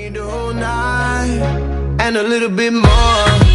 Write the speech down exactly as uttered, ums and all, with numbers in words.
need the whole night and a little bit more.